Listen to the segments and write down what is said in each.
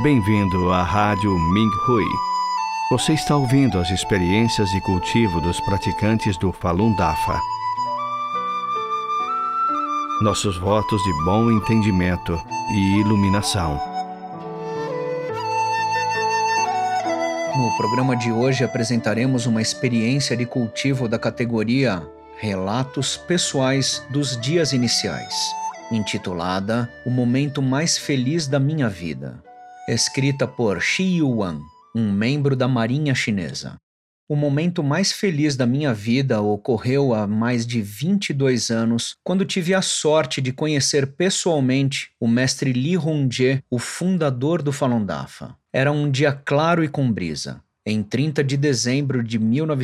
Bem-vindo à Rádio Minh Hui. Você está ouvindo as experiências de cultivo dos praticantes do Falun Dafa. Nossos votos de bom entendimento e iluminação. No programa de hoje apresentaremos uma experiência de cultivo da categoria Relatos Pessoais dos Dias Iniciais, intitulada O Momento Mais Feliz da Minha Vida, escrita por Shi Yuan, um membro da Marinha Chinesa. O momento mais feliz da minha vida ocorreu há mais de 22 anos, quando tive a sorte de conhecer pessoalmente o mestre Li Hongzhi, o fundador do Falun Dafa. Era um dia claro e com brisa. Em 30 de dezembro de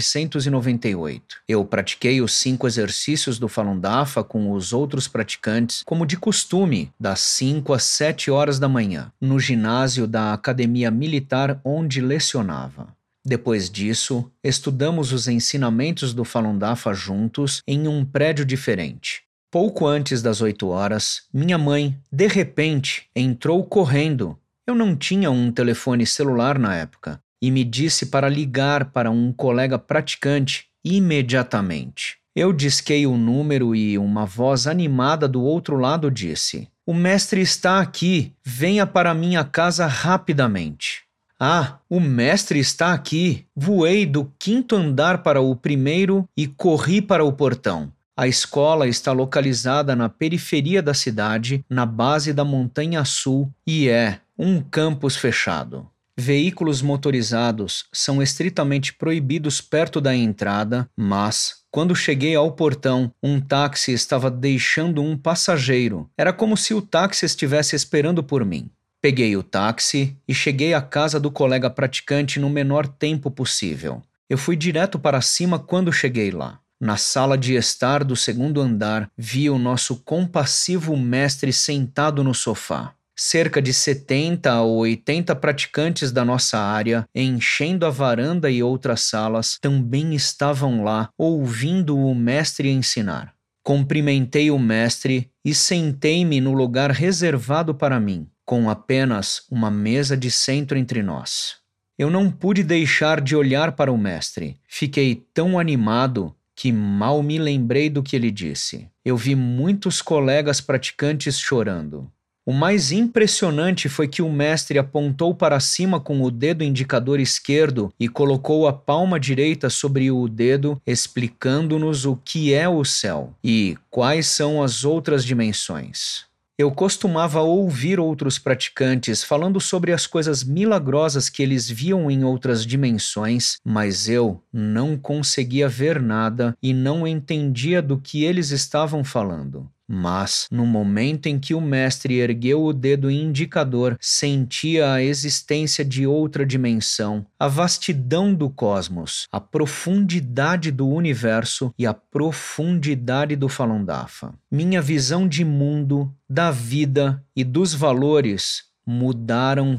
1998, eu pratiquei os 5 exercícios do Falun Dafa com os outros praticantes, como de costume, das 5 às 7 horas da manhã, no ginásio da academia militar onde lecionava. Depois disso, estudamos os ensinamentos do Falun Dafa juntos em um prédio diferente. Pouco antes das 8 horas, minha mãe, de repente, entrou correndo. Eu não tinha um telefone celular na época. E me disse para ligar para um colega praticante imediatamente. Eu disquei o número e uma voz animada do outro lado disse: "O mestre está aqui, venha para minha casa rapidamente." Ah, o mestre está aqui! Voei do 5º andar para o 1º e corri para o portão. A escola está localizada na periferia da cidade, na base da Montanha Sul, e é um campus fechado. Veículos motorizados são estritamente proibidos perto da entrada, mas, quando cheguei ao portão, um táxi estava deixando um passageiro. Era como se o táxi estivesse esperando por mim. Peguei o táxi e cheguei à casa do colega praticante no menor tempo possível. Eu fui direto para cima quando cheguei lá. Na sala de estar do 2º andar, vi o nosso compassivo mestre sentado no sofá. Cerca de 70 a 80 praticantes da nossa área, enchendo a varanda e outras salas, também estavam lá, ouvindo o mestre ensinar. Cumprimentei o mestre e sentei-me no lugar reservado para mim, com apenas uma mesa de centro entre nós. Eu não pude deixar de olhar para o mestre. Fiquei tão animado que mal me lembrei do que ele disse. Eu vi muitos colegas praticantes chorando. O mais impressionante foi que o mestre apontou para cima com o dedo indicador esquerdo e colocou a palma direita sobre o dedo, explicando-nos o que é o céu e quais são as outras dimensões. Eu costumava ouvir outros praticantes falando sobre as coisas milagrosas que eles viam em outras dimensões, mas eu não conseguia ver nada e não entendia do que eles estavam falando. Mas, no momento em que o mestre ergueu o dedo indicador, sentia a existência de outra dimensão, a vastidão do cosmos, a profundidade do universo e a profundidade do Falun Dafa. Minha visão de mundo, da vida e dos valores mudaram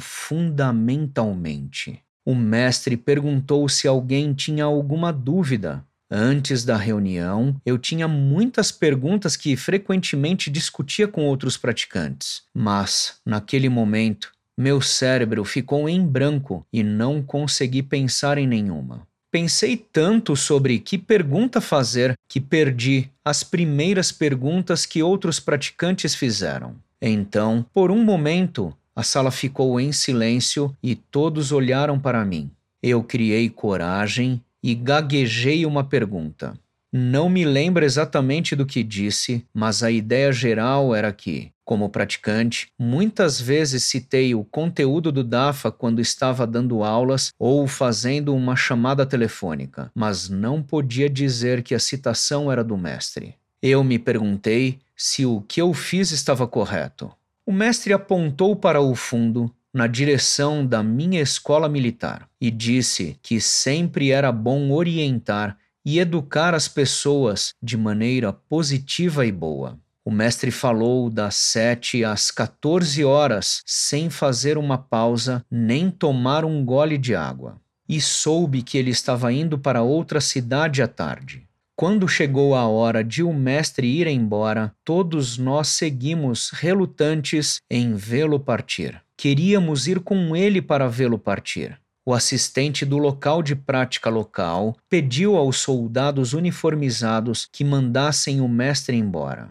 fundamentalmente. O mestre perguntou se alguém tinha alguma dúvida. Antes da reunião, eu tinha muitas perguntas que frequentemente discutia com outros praticantes, mas, naquele momento, meu cérebro ficou em branco e não consegui pensar em nenhuma. Pensei tanto sobre que pergunta fazer que perdi as primeiras perguntas que outros praticantes fizeram. Então, por um momento, a sala ficou em silêncio e todos olharam para mim. Eu criei coragem e gaguejei uma pergunta. Não me lembro exatamente do que disse, mas a ideia geral era que, como praticante, muitas vezes citei o conteúdo do Dafa quando estava dando aulas ou fazendo uma chamada telefônica, mas não podia dizer que a citação era do mestre. Eu me perguntei se o que eu fiz estava correto. O mestre apontou para o fundo, na direção da minha escola militar, e disse que sempre era bom orientar e educar as pessoas de maneira positiva e boa. O mestre falou das 7 às 14 horas, sem fazer uma pausa nem tomar um gole de água. E soube que ele estava indo para outra cidade à tarde. Quando chegou a hora de o mestre ir embora, todos nós seguimos relutantes em vê-lo partir. Queríamos ir com ele para vê-lo partir. O assistente do local de prática local pediu aos soldados uniformizados que mandassem o mestre embora.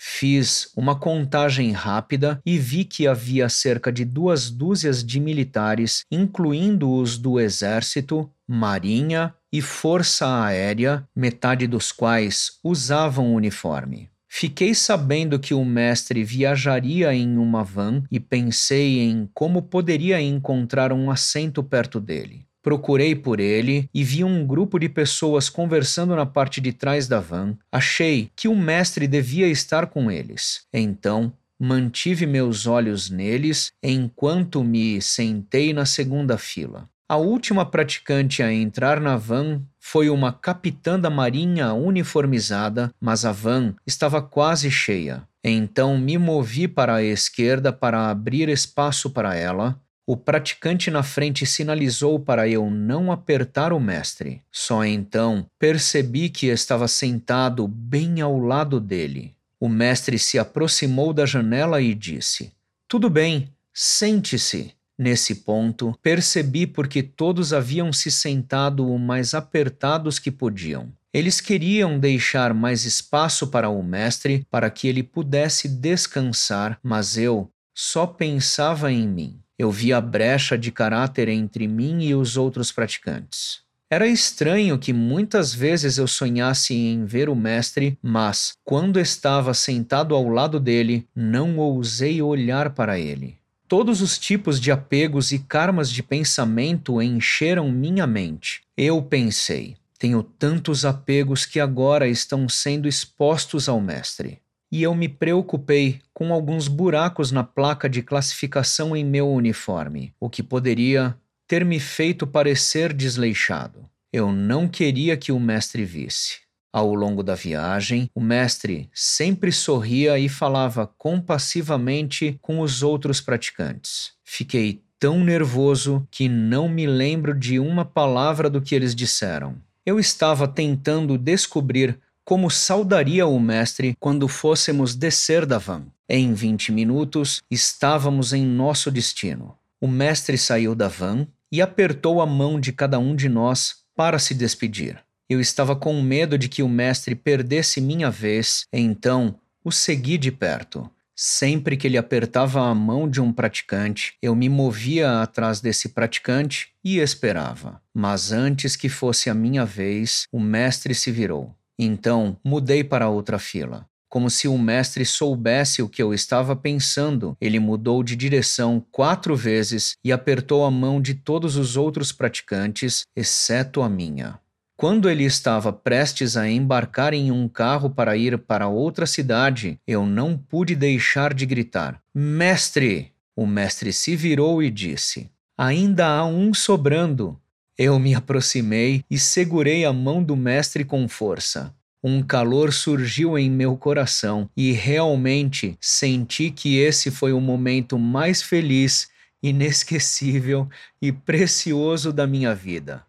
Fiz uma contagem rápida e vi que havia cerca de 2 dúzias de militares, incluindo os do Exército, Marinha e Força Aérea, metade dos quais usavam uniforme. Fiquei sabendo que o mestre viajaria em uma van e pensei em como poderia encontrar um assento perto dele. Procurei por ele e vi um grupo de pessoas conversando na parte de trás da van. Achei que o mestre devia estar com eles. Então, mantive meus olhos neles enquanto me sentei na segunda fila. A última praticante a entrar na van foi uma capitã da marinha uniformizada, mas a van estava quase cheia. Então me movi para a esquerda para abrir espaço para ela. O praticante na frente sinalizou para eu não apertar o mestre. Só então percebi que estava sentado bem ao lado dele. O mestre se aproximou da janela e disse: "Tudo bem, sente-se." Nesse ponto, percebi porque todos haviam se sentado o mais apertados que podiam. Eles queriam deixar mais espaço para o mestre para que ele pudesse descansar, mas eu só pensava em mim. Eu via a brecha de caráter entre mim e os outros praticantes. Era estranho que muitas vezes eu sonhasse em ver o mestre, mas, quando estava sentado ao lado dele, não ousei olhar para ele. Todos os tipos de apegos e karmas de pensamento encheram minha mente. Eu pensei: tenho tantos apegos que agora estão sendo expostos ao mestre. E eu me preocupei com alguns buracos na placa de classificação em meu uniforme, o que poderia ter me feito parecer desleixado. Eu não queria que o mestre visse. Ao longo da viagem, o mestre sempre sorria e falava compassivamente com os outros praticantes. Fiquei tão nervoso que não me lembro de uma palavra do que eles disseram. Eu estava tentando descobrir como saudaria o mestre quando fôssemos descer da van. Em 20 minutos, estávamos em nosso destino. O mestre saiu da van e apertou a mão de cada um de nós para se despedir. Eu estava com medo de que o mestre perdesse minha vez, então o segui de perto. Sempre que ele apertava a mão de um praticante, eu me movia atrás desse praticante e esperava. Mas antes que fosse a minha vez, o mestre se virou. Então, mudei para outra fila. Como se o mestre soubesse o que eu estava pensando, ele mudou de direção 4 vezes e apertou a mão de todos os outros praticantes, exceto a minha. Quando ele estava prestes a embarcar em um carro para ir para outra cidade, eu não pude deixar de gritar: "Mestre!" O mestre se virou e disse: "Ainda há um sobrando." Eu me aproximei e segurei a mão do mestre com força. Um calor surgiu em meu coração e realmente senti que esse foi o momento mais feliz, inesquecível e precioso da minha vida.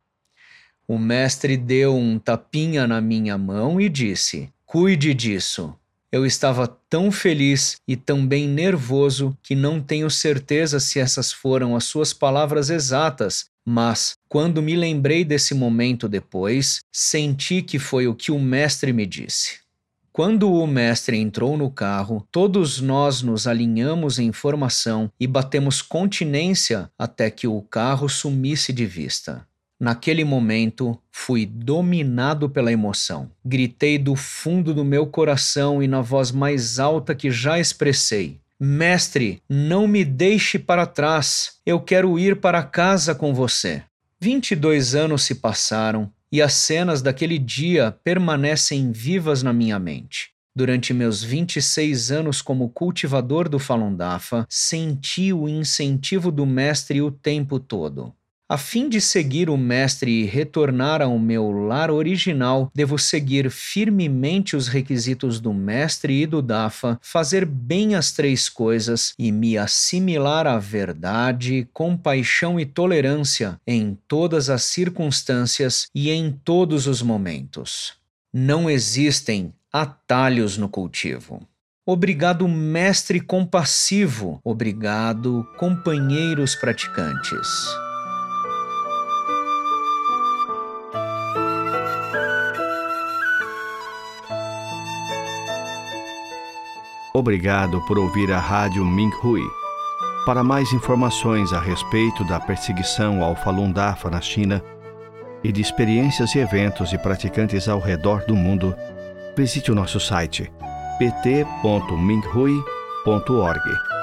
O mestre deu um tapinha na minha mão e disse: "Cuide disso." Eu estava tão feliz e também nervoso que não tenho certeza se essas foram as suas palavras exatas, mas, quando me lembrei desse momento depois, senti que foi o que o mestre me disse. Quando o mestre entrou no carro, todos nós nos alinhamos em formação e batemos continência até que o carro sumisse de vista. Naquele momento, fui dominado pela emoção. Gritei do fundo do meu coração e na voz mais alta que já expressei: "Mestre, não me deixe para trás. Eu quero ir para casa com você." 22 anos se passaram e as cenas daquele dia permanecem vivas na minha mente. Durante meus 26 anos como cultivador do Falun Dafa, senti o incentivo do mestre o tempo todo. A fim de seguir o mestre e retornar ao meu lar original, devo seguir firmemente os requisitos do mestre e do Dafa, fazer bem as 3 coisas e me assimilar à verdade, compaixão e tolerância em todas as circunstâncias e em todos os momentos. Não existem atalhos no cultivo. Obrigado, mestre compassivo. Obrigado, companheiros praticantes. Obrigado por ouvir a Rádio Minhui. Para mais informações a respeito da perseguição ao Falun Dafa na China e de experiências e eventos de praticantes ao redor do mundo, visite o nosso site pt.minhui.org.